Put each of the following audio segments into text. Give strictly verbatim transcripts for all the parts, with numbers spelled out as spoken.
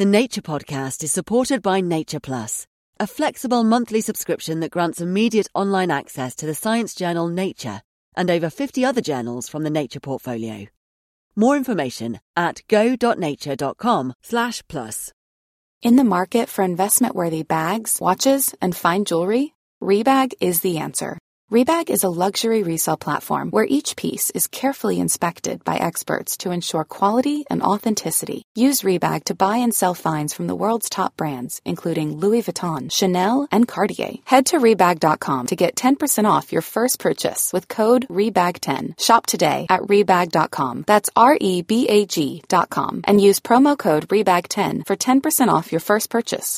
The Nature Podcast is supported by Nature Plus, a flexible monthly subscription that grants immediate online access to the science journal Nature and over fifty other journals from the Nature portfolio. More information at go.nature.com slash plus. In the market for investment-worthy bags, watches, and fine jewelry, Rebag is the answer. Rebag is a luxury resale platform where each piece is carefully inspected by experts to ensure quality and authenticity. Use Rebag to buy and sell finds from the world's top brands, including Louis Vuitton, Chanel, and Cartier. Head to Rebag dot com to get ten percent off your first purchase with code rebag ten. Shop today at Rebag dot com. That's R E B A G dot com. And use promo code rebag ten for ten percent off your first purchase.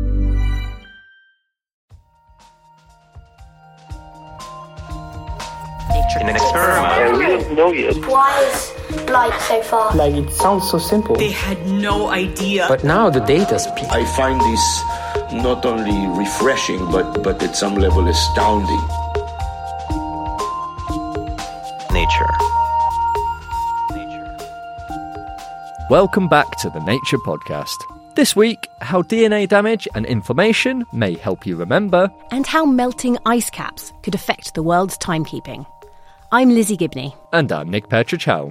An experiment. Yeah, we don't know yet. Why is light so far? Like, it sounds so simple. They had no idea. But now the data speaks. I find this not only refreshing, but, but at some level astounding. Nature. Nature. Welcome back to the Nature Podcast. This week, how D N A damage and inflammation may help you remember, and how melting ice caps could affect the world's timekeeping. I'm Lizzie Gibney. And I'm Nick Petrichow.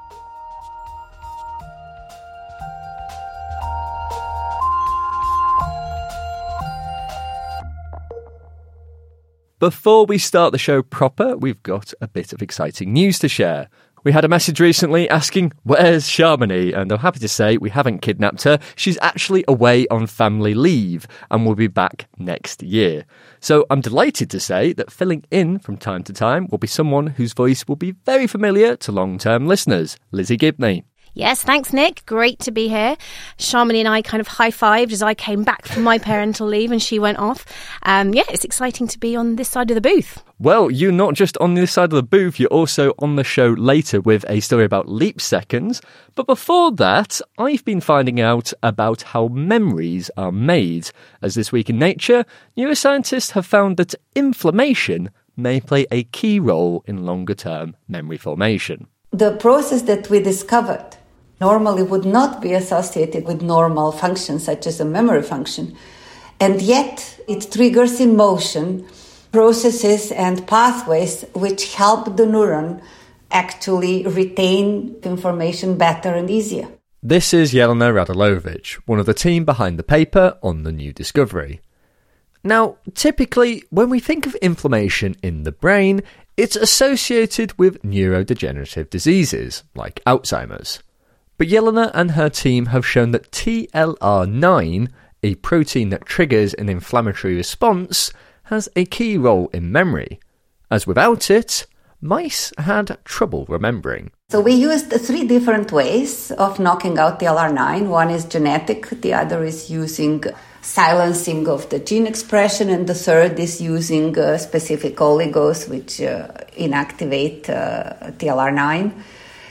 Before we start the show proper, we've got a bit of exciting news to share. We had a message recently asking, where's Shamini? And I'm happy to say we haven't kidnapped her. She's actually away on family leave and will be back next year. So I'm delighted to say that filling in from time to time will be someone whose voice will be very familiar to long-term listeners, Lizzie Gibney. Yes, thanks, Nick. Great to be here. Shamini and I kind of high-fived as I came back from my parental leave and she went off. Um, yeah, it's exciting to be on this side of the booth. Well, you're not just on this side of the booth, you're also on the show later with a story about leap seconds. But before that, I've been finding out about how memories are made. As this week in Nature, neuroscientists have found that inflammation may play a key role in longer-term memory formation. The process that we discovered normally would not be associated with normal functions such as a memory function. And yet it triggers in motion processes and pathways which help the neuron actually retain information better and easier. This is Jelena Radulovic, one of the team behind the paper on the new discovery. Now, typically, when we think of inflammation in the brain, it's associated with neurodegenerative diseases, like Alzheimer's. But Jelena and her team have shown that T L R nine, a protein that triggers an inflammatory response, has a key role in memory, as without it, mice had trouble remembering. So we used three different ways of knocking out T L R nine. One is genetic, the other is using silencing of the gene expression, and the third is using uh, specific oligos which uh, inactivate uh, T L R nine.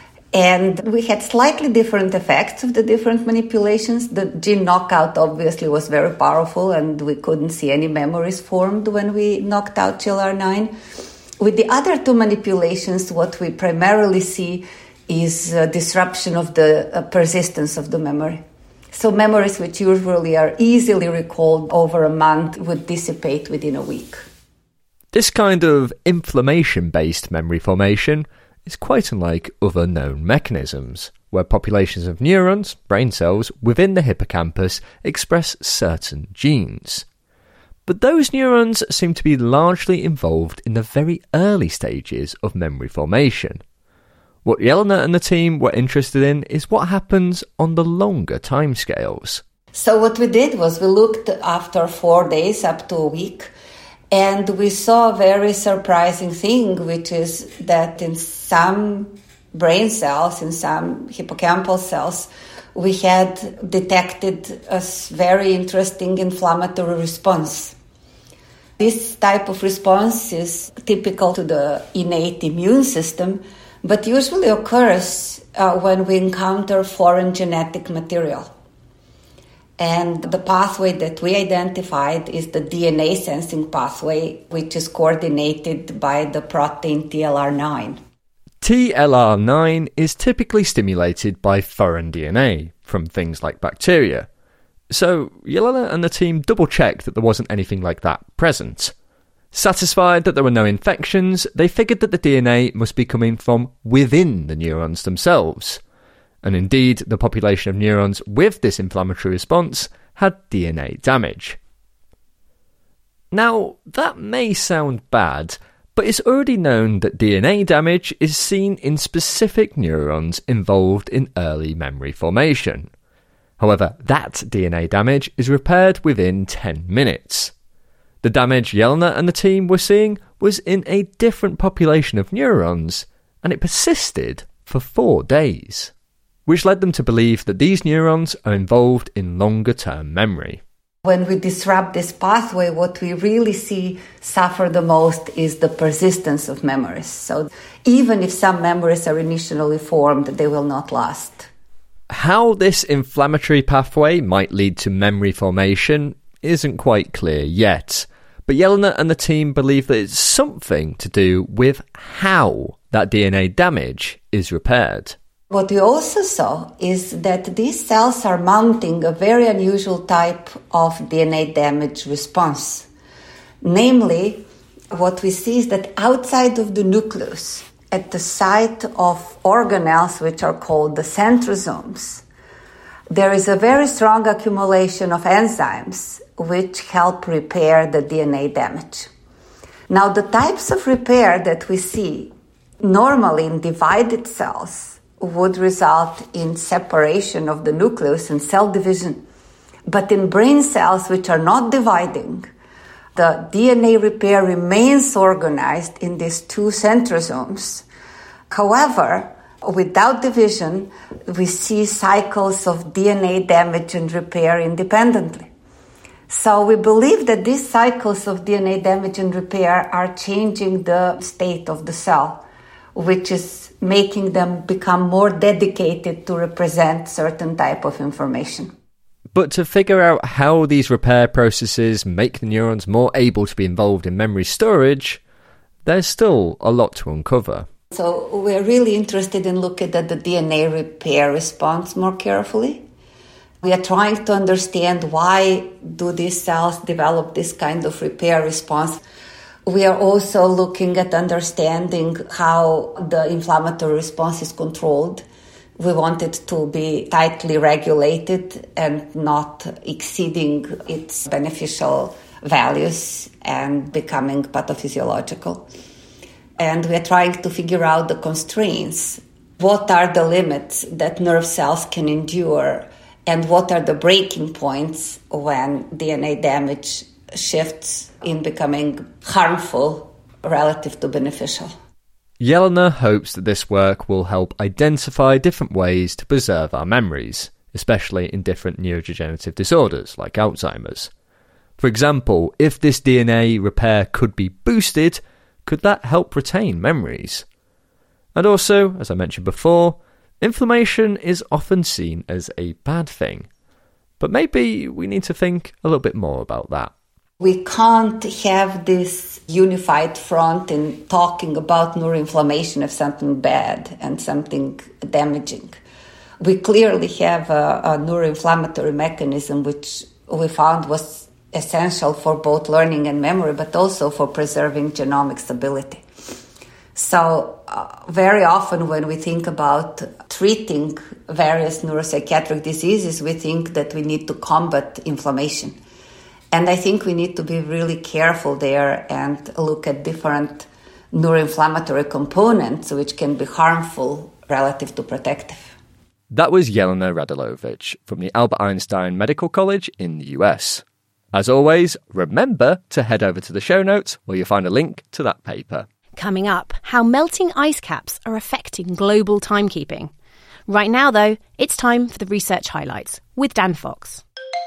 And we had slightly different effects of the different manipulations. The gene knockout obviously was very powerful, and we couldn't see any memories formed when we knocked out T L R nine. With the other two manipulations, what we primarily see is a disruption of the uh, persistence of the memory. So memories which usually are easily recalled over a month would dissipate within a week. This kind of inflammation-based memory formation is quite unlike other known mechanisms, where populations of neurons, brain cells, within the hippocampus express certain genes. But those neurons seem to be largely involved in the very early stages of memory formation. What Jelena and the team were interested in is what happens on the longer timescales. So what we did was we looked after four days up to a week, and we saw a very surprising thing, which is that in some brain cells, in some hippocampal cells, we had detected a very interesting inflammatory response. This type of response is typical to the innate immune system, but usually occurs uh, when we encounter foreign genetic material. And the pathway that we identified is the D N A sensing pathway, which is coordinated by the protein T L R nine. T L R nine is typically stimulated by foreign D N A from things like bacteria, So Jelena and the team double-checked that there wasn't anything like that present. Satisfied that there were no infections, they figured that the D N A must be coming from within the neurons themselves. And indeed, the population of neurons with this inflammatory response had D N A damage. Now, that may sound bad, but it's already known that D N A damage is seen in specific neurons involved in early memory formation. However, that D N A damage is repaired within ten minutes. The damage Jelena and the team were seeing was in a different population of neurons, and it persisted for four days, which led them to believe that these neurons are involved in longer-term memory. When we disrupt this pathway, what we really see suffer the most is the persistence of memories. So even if some memories are initially formed, they will not last. How this inflammatory pathway might lead to memory formation isn't quite clear yet, but Jelena and the team believe that it's something to do with how that D N A damage is repaired. What we also saw is that these cells are mounting a very unusual type of D N A damage response. Namely, what we see is that outside of the nucleus, at the site of organelles, which are called the centrosomes, there is a very strong accumulation of enzymes which help repair the D N A damage. Now, the types of repair that we see normally in divided cells would result in separation of the nucleus and cell division. But in brain cells which are not dividing, the D N A repair remains organized in these two centrosomes. However, without division, we see cycles of D N A damage and repair independently. So we believe that these cycles of D N A damage and repair are changing the state of the cell, which is making them become more dedicated to represent certain type of information. But to figure out how these repair processes make the neurons more able to be involved in memory storage, there's still a lot to uncover. So we're really interested in looking at the D N A repair response more carefully. We are trying to understand why do these cells develop this kind of repair response. We are also looking at understanding how the inflammatory response is controlled. We want it to be tightly regulated and not exceeding its beneficial values and becoming pathophysiological. And we are trying to figure out the constraints. What are the limits that nerve cells can endure? And what are the breaking points when D N A damage shifts in becoming harmful relative to beneficial? Jelena hopes that this work will help identify different ways to preserve our memories, especially in different neurodegenerative disorders like Alzheimer's. For example, if this D N A repair could be boosted, could that help retain memories? And also, as I mentioned before, inflammation is often seen as a bad thing. But maybe we need to think a little bit more about that. We can't have this unified front in talking about neuroinflammation as something bad and something damaging. We clearly have a, a neuroinflammatory mechanism which we found was essential for both learning and memory, but also for preserving genomic stability. So uh, very often when we think about treating various neuropsychiatric diseases, we think that we need to combat inflammation. And I think we need to be really careful there and look at different neuroinflammatory components which can be harmful relative to protective. That was Jelena Radulovic from the Albert Einstein Medical College in the U S. As always, remember to head over to the show notes where you'll find a link to that paper. Coming up, how melting ice caps are affecting global timekeeping. Right now, though, it's time for the research highlights with Dan Fox.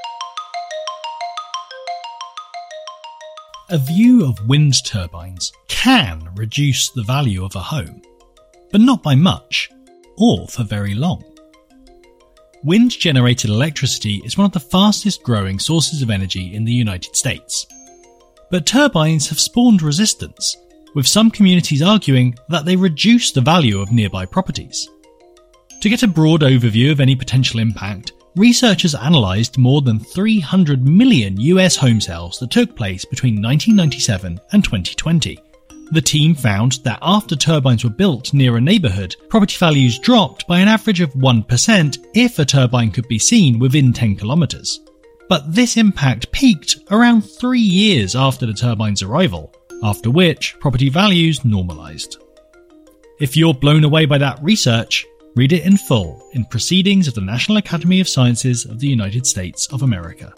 A view of wind turbines can reduce the value of a home, but not by much, or for very long. Wind-generated electricity is one of the fastest growing sources of energy in the United States. But turbines have spawned resistance, with some communities arguing that they reduce the value of nearby properties. To get a broad overview of any potential impact, researchers analysed more than three hundred million U S home sales that took place between nineteen ninety-seven and twenty twenty. The team found that after turbines were built near a neighbourhood, property values dropped by an average of one percent if a turbine could be seen within ten kilometres. But this impact peaked around three years after the turbine's arrival, after which property values normalised. If you're blown away by that research, read it in full in Proceedings of the National Academy of Sciences of the United States of America.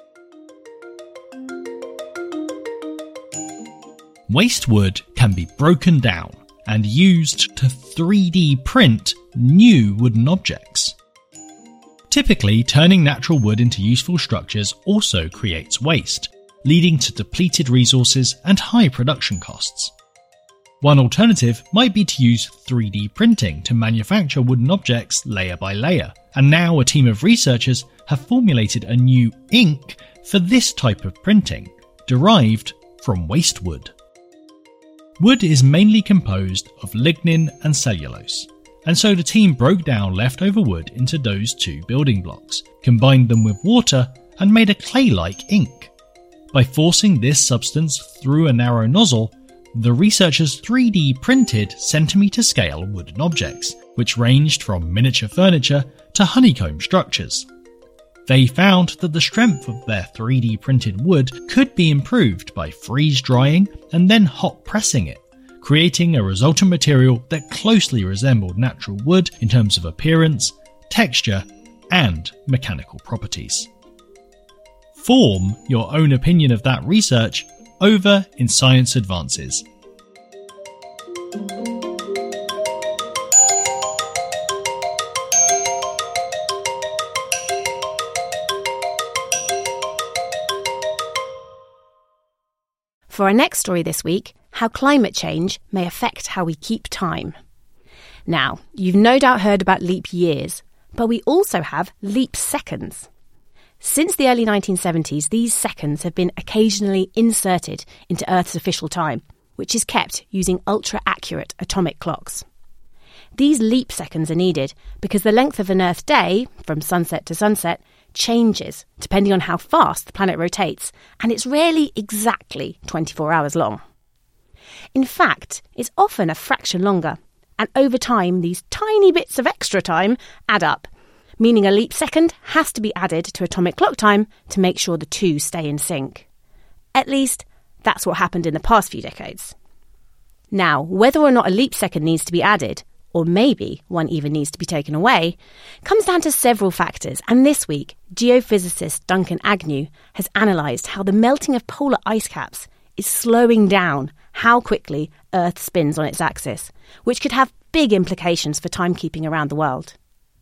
Waste wood can be broken down and used to three D print new wooden objects. Typically, turning natural wood into useful structures also creates waste, leading to depleted resources and high production costs. One alternative might be to use three D printing to manufacture wooden objects layer by layer, and now a team of researchers have formulated a new ink for this type of printing, derived from waste wood. Wood is mainly composed of lignin and cellulose, and so the team broke down leftover wood into those two building blocks, combined them with water, and made a clay-like ink. By forcing this substance through a narrow nozzle, the researchers three D printed centimetre-scale wooden objects, which ranged from miniature furniture to honeycomb structures. They found that the strength of their three D printed wood could be improved by freeze-drying and then hot pressing it, creating a resultant material that closely resembled natural wood in terms of appearance, texture, and mechanical properties. Form your own opinion of that research over in Science Advances. For our next story this week, how climate change may affect how we keep time. Now, you've no doubt heard about leap years, but we also have leap seconds. Since the early nineteen seventies, these seconds have been occasionally inserted into Earth's official time, which is kept using ultra-accurate atomic clocks. These leap seconds are needed because the length of an Earth day, from sunset to sunset, changes depending on how fast the planet rotates, and it's rarely exactly twenty-four hours long. In fact, it's often a fraction longer, and over time these tiny bits of extra time add up, meaning a leap second has to be added to atomic clock time to make sure the two stay in sync. At least, that's what happened in the past few decades. Now, whether or not a leap second needs to be added, or maybe one even needs to be taken away, comes down to several factors, and this week, geophysicist Duncan Agnew has analysed how the melting of polar ice caps is slowing down how quickly Earth spins on its axis, which could have big implications for timekeeping around the world.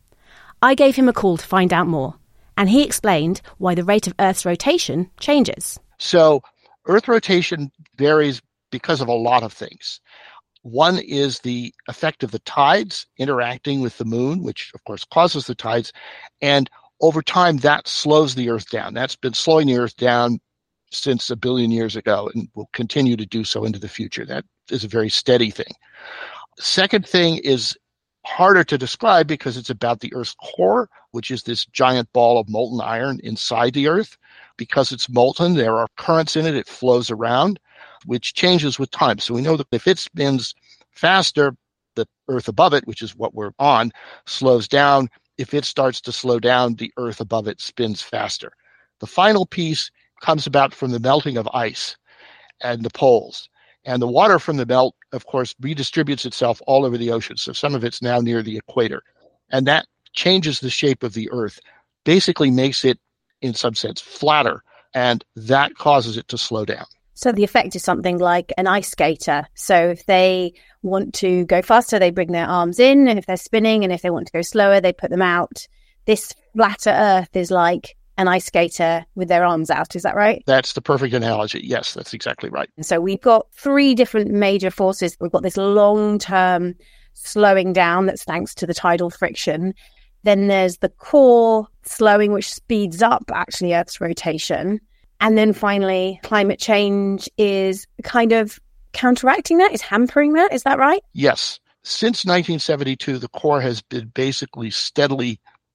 I gave him a call to find out more, and he explained why the rate of Earth's rotation changes. So, Earth rotation varies because of a lot of things. One is the effect of the tides interacting with the moon, which of course causes the tides. And over time, that slows the Earth down. That's been slowing the Earth down since a billion years ago and will continue to do so into the future. That is a very steady thing. Second thing is harder to describe because it's about the Earth's core, which is this giant ball of molten iron inside the Earth. Because it's molten, there are currents in it, it flows around, which changes with time. So we know that if it spins faster, the Earth above it, which is what we're on, slows down. If it starts to slow down, the Earth above it spins faster. The final piece comes about from the melting of ice and the poles. And the water from the melt, of course, redistributes itself all over the ocean. So some of it's now near the equator. And that changes the shape of the Earth, basically makes it, in some sense, flatter. And that causes it to slow down. So the effect is something like an ice skater. So if they want to go faster, they bring their arms in, and if they're spinning, and if they want to go slower, they put them out. This flatter Earth is like an ice skater with their arms out. Is that right? That's the perfect analogy. Yes, that's exactly right. And so we've got three different major forces. We've got this long-term slowing down that's thanks to the tidal friction. Then there's the core slowing, which speeds up actually Earth's rotation. And then finally, climate change is kind of counteracting that, is hampering that. Is that right? Yes. Since nineteen seventy-two, the core has been basically steadily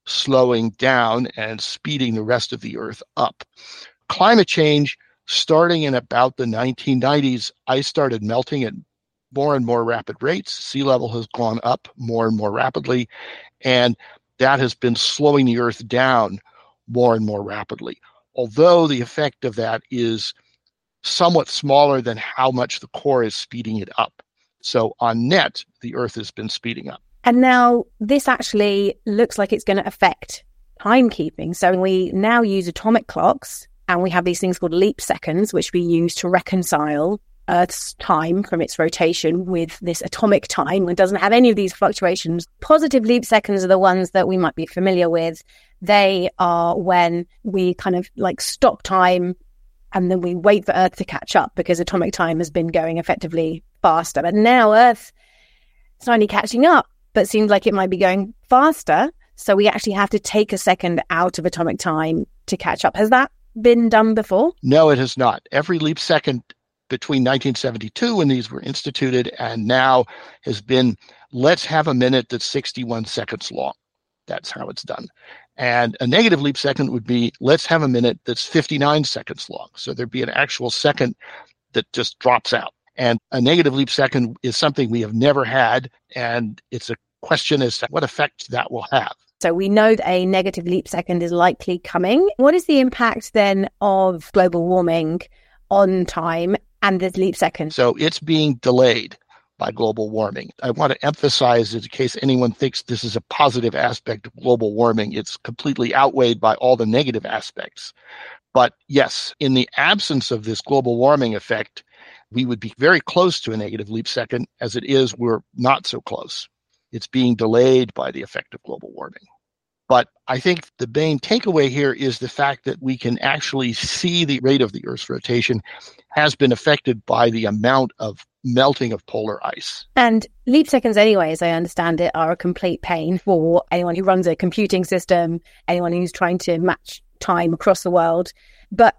slowing down and speeding the rest of the Earth up. Climate change, starting in about the nineteen nineties, ice started melting at more and more rapid rates. Sea level has gone up more and more rapidly, and that has been slowing the Earth down more and more rapidly. Although the effect of that is somewhat smaller than how much the core is speeding it up. So on net, the Earth has been speeding up. And now this actually looks like it's going to affect timekeeping. So we now use atomic clocks, and we have these things called leap seconds, which we use to reconcile Earth's time from its rotation with this atomic time. It doesn't have any of these fluctuations. Positive leap seconds are the ones that we might be familiar with. They are when we kind of like stop time and then we wait for Earth to catch up because atomic time has been going effectively faster. But now Earth is finally catching up, but seems like it might be going faster. So we actually have to take a second out of atomic time to catch up. Has that been done before? No, it has not. Every leap second between nineteen seventy-two, when these were instituted, and now has been, let's have a minute that's sixty-one seconds long. That's how it's done. And a negative leap second would be, let's have a minute that's fifty-nine seconds long. So there'd be an actual second that just drops out. And a negative leap second is something we have never had. And it's a question as to what effect that will have. So we know that a negative leap second is likely coming. What is the impact then of global warming on time and this leap second? So it's being delayed by global warming. I want to emphasize, in case anyone thinks this is a positive aspect of global warming, it's completely outweighed by all the negative aspects. But yes, in the absence of this global warming effect, we would be very close to a negative leap second. As it is, we're not so close. It's being delayed by the effect of global warming. But I think the main takeaway here is the fact that we can actually see the rate of the Earth's rotation has been affected by the amount of melting of polar ice. And leap seconds anyway, as I understand it, are a complete pain for anyone who runs a computing system, anyone who's trying to match time across the world. But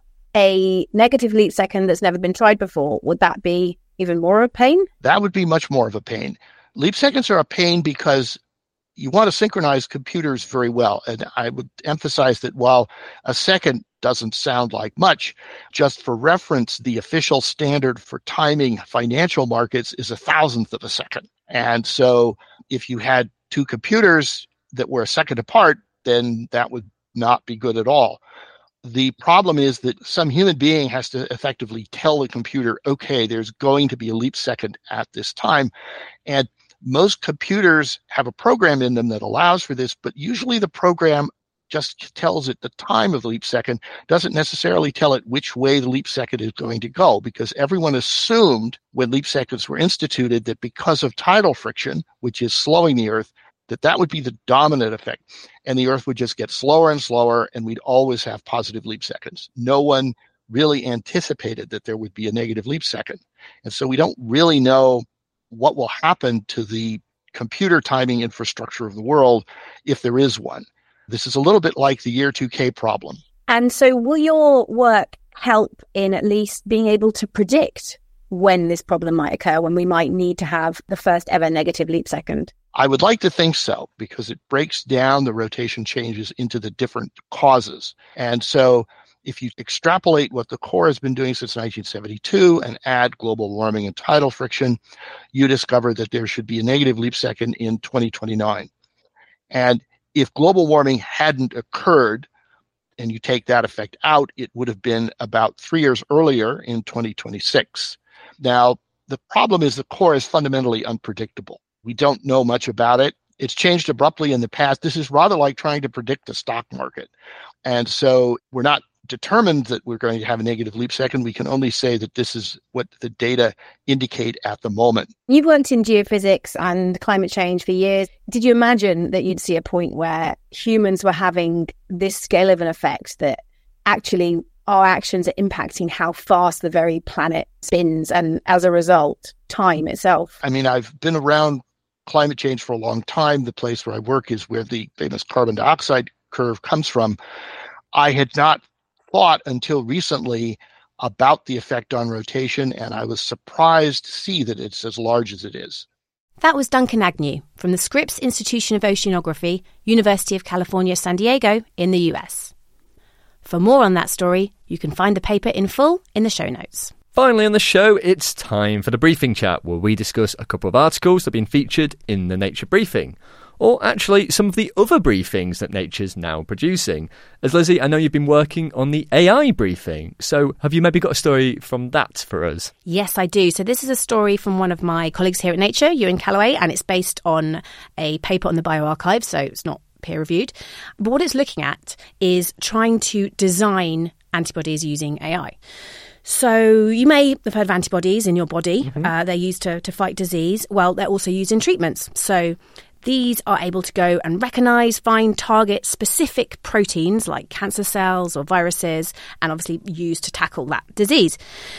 a negative leap second that's never been tried before, would that be even more of a pain? That would be much more of a pain. Leap seconds are a pain because you want to synchronize computers very well. And I would emphasize that while a second doesn't sound like much, just for reference, the official standard for timing financial markets is a thousandth of a second. And so if you had two computers that were a second apart, then that would not be good at all. The problem is that some human being has to effectively tell the computer, okay, there's going to be a leap second at this time. And most computers have a program in them that allows for this, but usually the program just tells it the time of the leap second, doesn't necessarily tell it which way the leap second is going to go, because everyone assumed when leap seconds were instituted that because of tidal friction, which is slowing the Earth, that that would be the dominant effect, and the Earth would just get slower and slower, and we'd always have positive leap seconds. No one really anticipated that there would be a negative leap second. And so we don't really know what will happen to the computer timing infrastructure of the world if there is one. This is a little bit like the year two K problem. And so will your work help in at least being able to predict when this problem might occur, when we might need to have the first ever negative leap second? I would like to think so, because it breaks down the rotation changes into the different causes. And so if you extrapolate what the core has been doing since nineteen seventy-two and add global warming and tidal friction, you discover that there should be a negative leap second in twenty twenty-nine. And if global warming hadn't occurred, and you take that effect out, it would have been about three years earlier in twenty twenty-six. Now, the problem is the core is fundamentally unpredictable. We don't know much about it. It's changed abruptly in the past. This is rather like trying to predict the stock market. And so we're not determined that we're going to have a negative leap second. We can only say that this is what the data indicate at the moment. You've worked in geophysics and climate change for years. Did you imagine that you'd see a point where humans were having this scale of an effect, that actually our actions are impacting how fast the very planet spins, and as a result, time itself? I mean, I've been around climate change for a long time. The place where I work is where the famous carbon dioxide curve comes from. I had not thought until recently about the effect on rotation, and I was surprised to see that it's as large as it is. That was Duncan Agnew from the Scripps Institution of Oceanography, University of California, San Diego in the U S. For more on that story, you can find the paper in full in the show notes. Finally on the show, it's time for the briefing chat, where we discuss a couple of articles that have been featured in the Nature briefing. Or actually, some of the other briefings that Nature's now producing. As Lizzie, I know you've been working on the A I briefing, so have you maybe got a story from that for us? Yes, I do. So this is a story from one of my colleagues here at Nature, Ewan Callaway, and it's based on a paper on the bioRxiv, so it's not peer-reviewed. But what it's looking at is trying to design antibodies using A I. So you may have heard of antibodies in your body. Mm-hmm. Uh, they're used to, to fight disease. Well, they're also used in treatments. So these are able to go and recognise, find, target specific proteins like cancer cells or viruses, and obviously used to tackle that disease.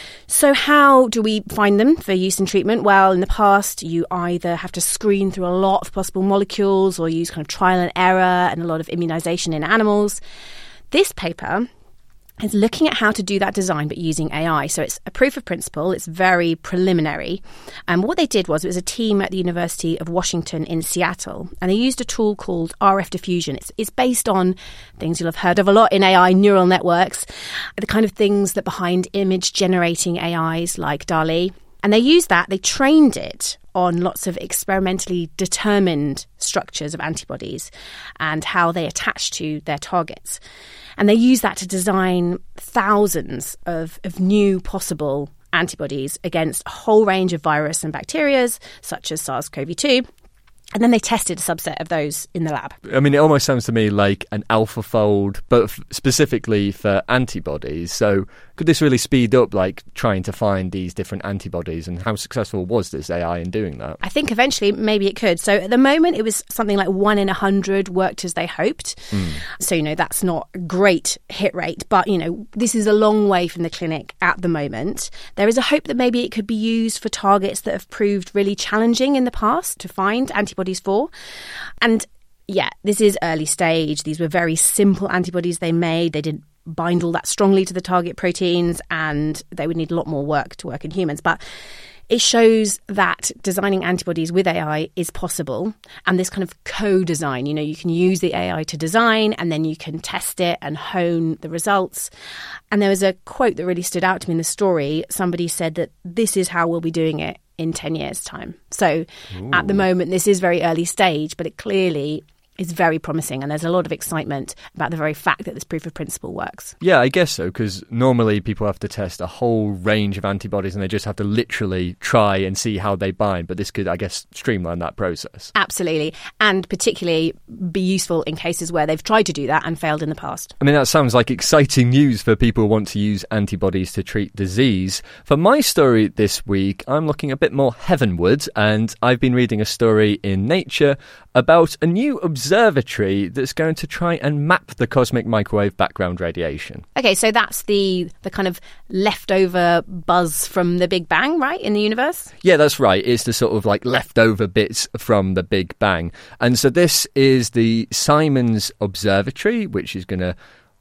So how do we find them for use in treatment? Well, in the past, you either have to screen through a lot of possible molecules or use kind of trial and error and a lot of immunisation in animals. This paper is looking at how to do that design but using A I. So it's a proof of principle. It's very preliminary. And what they did was it was a team at the University of Washington in Seattle, and they used a tool called R F diffusion. It's, it's based on things you'll have heard of a lot in A I, neural networks, the kind of things that behind image generating A Is like DALL-E. And they used that, they trained it on lots of experimentally determined structures of antibodies and how they attach to their targets. And they use that to design thousands of, of new possible antibodies against a whole range of virus and bacteria, such as SARS-C o V two. And then they tested a subset of those in the lab. I mean, it almost sounds to me like an AlphaFold, but f- specifically for antibodies. So could this really speed up, like, trying to find these different antibodies? And how successful was this A I in doing that? I think eventually maybe it could. So at the moment, it was something like one in a hundred worked as they hoped. Mm. So, you know, that's not a great hit rate. But, you know, this is a long way from the clinic at the moment. There is a hope that maybe it could be used for targets that have proved really challenging in the past to find antibodies for. And yeah, this is early stage. These were very simple antibodies they made. They didn't bind all that strongly to the target proteins, and they would need a lot more work to work in humans. But it shows that designing antibodies with A I is possible, and this kind of co-design, you know, you can use the A I to design and then you can test it and hone the results. And there was a quote that really stood out to me in the story. Somebody said that this is how we'll be doing it in ten years' time. So Ooh. At the moment, this is very early stage, but it clearly is very promising, and there's a lot of excitement about the very fact that this proof of principle works. Yeah, I guess so, because normally people have to test a whole range of antibodies and they just have to literally try and see how they bind, but this could, I guess, streamline that process. Absolutely, and particularly be useful in cases where they've tried to do that and failed in the past. I mean, that sounds like exciting news for people who want to use antibodies to treat disease. For my story this week, I'm looking a bit more heavenward, and I've been reading a story in Nature about a new observatory that's going to try and map the cosmic microwave background radiation. Okay, so that's the the kind of leftover buzz from the Big Bang, right, in the universe? Yeah, that's right. It's the sort of like leftover bits from the Big Bang. And so this is the Simons Observatory, which is going to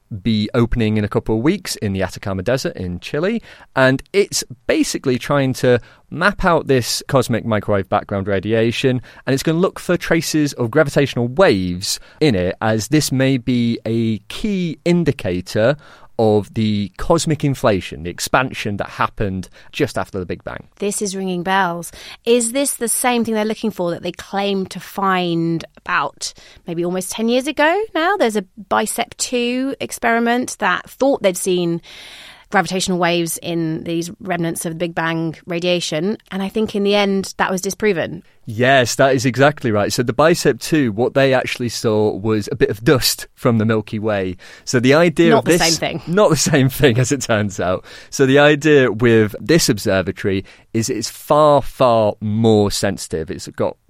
be opening in a couple of weeks in the Atacama Desert in Chile, and it's basically trying to map out this cosmic microwave background radiation, and it's going to look for traces of gravitational waves in it, as this may be a key indicator of the cosmic inflation, the expansion that happened just after the Big Bang. This is ringing bells. Is this the same thing they're looking for that they claim to find about maybe almost ten years ago now? There's a BICEP two experiment that thought they'd seen gravitational waves in these remnants of the Big Bang radiation, and I think in the end that was disproven. Yes, that is exactly right. So the BICEP two, what they actually saw was a bit of dust from the Milky Way. So the idea not of this... Not the same thing. Not the same thing, as it turns out. So the idea with this observatory is it's far, far more sensitive. It's got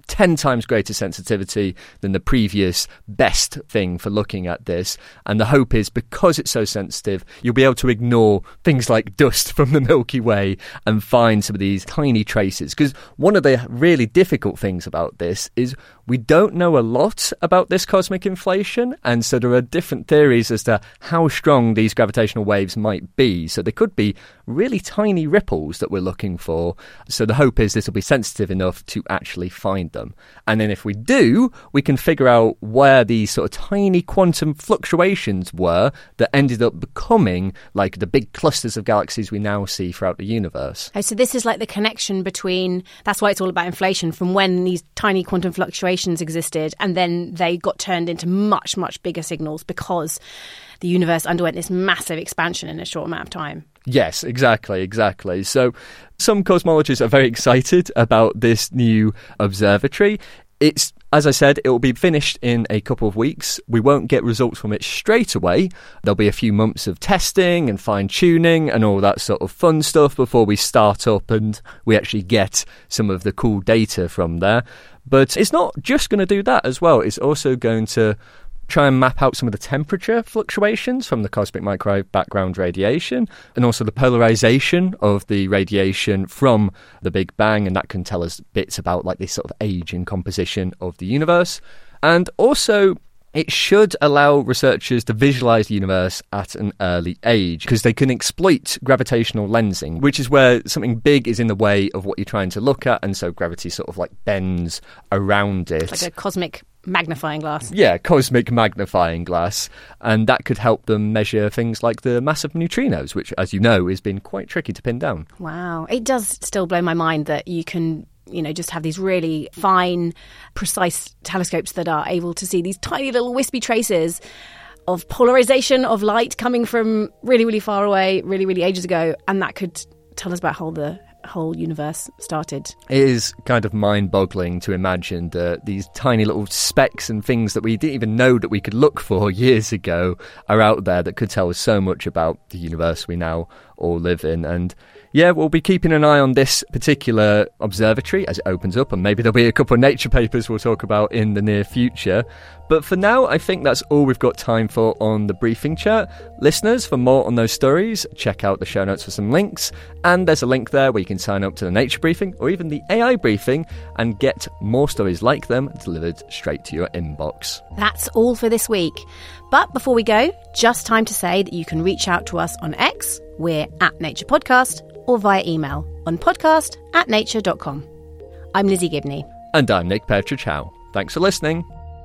ten times greater sensitivity than the previous best thing for looking at this. And the hope is, because it's so sensitive, you'll be able to ignore things like dust from the Milky Way and find some of these tiny traces. Because one of the really difficult things about this is we don't know a lot about this cosmic inflation, and so there are different theories as to how strong these gravitational waves might be. So they could be really tiny ripples that we're looking for. So the hope is this will be sensitive enough to actually find them. And then if we do, we can figure out where these sort of tiny quantum fluctuations were that ended up becoming like the big clusters of galaxies we now see throughout the universe. Oh, so this is like the connection between, that's why it's all about inflation, from when these tiny quantum fluctuations existed and then they got turned into much, much bigger signals because the universe underwent this massive expansion in a short amount of time. Yes, exactly, exactly. So some cosmologists are very excited about this new observatory. It's, as I said, it will be finished in a couple of weeks. We won't get results from it straight away. There'll be a few months of testing and fine-tuning and all that sort of fun stuff before we start up and we actually get some of the cool data from there. But it's not just going to do that as well. It's also going to try and map out some of the temperature fluctuations from the cosmic microwave background radiation and also the polarization of the radiation from the Big Bang, and that can tell us bits about like this sort of age and composition of the universe. And also it should allow researchers to visualize the universe at an early age because they can exploit gravitational lensing, which is where something big is in the way of what you're trying to look at, and so gravity sort of like bends around it. Like a cosmic magnifying glass. Yeah, cosmic magnifying glass. And that could help them measure things like the mass of neutrinos, which, as you know, has been quite tricky to pin down. Wow. It does still blow my mind that you can, you know, just have these really fine, precise telescopes that are able to see these tiny little wispy traces of polarization of light coming from really, really far away, really, really ages ago. And that could tell us about how the whole universe started. It is kind of mind-boggling to imagine that these tiny little specks and things that we didn't even know that we could look for years ago are out there that could tell us so much about the universe we now all live in. And yeah, we'll be keeping an eye on this particular observatory as it opens up, and maybe there'll be a couple of nature papers we'll talk about in the near future. But for now, I think that's all we've got time for on the briefing chat. Listeners, for more on those stories, check out the show notes for some links. And there's a link there where you can sign up to the Nature Briefing or even the A I Briefing and get more stories like them delivered straight to your inbox. That's all for this week. But before we go, just time to say that you can reach out to us on X, we're at Nature Podcast, or via email on podcast at nature dot com. I'm Lizzie Gibney. And I'm Nick Petrichow. Thanks for listening.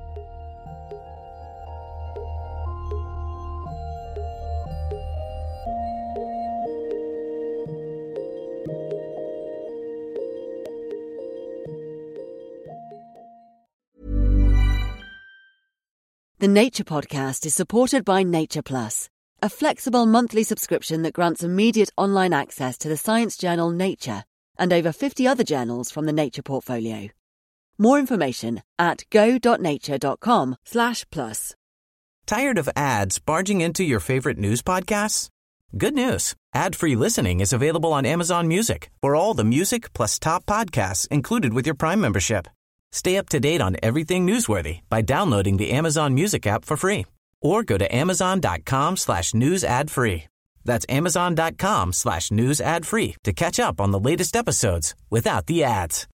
The Nature Podcast is supported by Nature Plus, a flexible monthly subscription that grants immediate online access to the science journal Nature and over fifty other journals from the Nature portfolio. More information at go.nature.com slash plus. Tired of ads barging into your favorite news podcasts? Good news. Ad-free listening is available on Amazon Music for all the music plus top podcasts included with your Prime membership. Stay up to date on everything newsworthy by downloading the Amazon Music app for free or go to amazon.com slash news ad free. That's amazon.com slash news ad free to catch up on the latest episodes without the ads.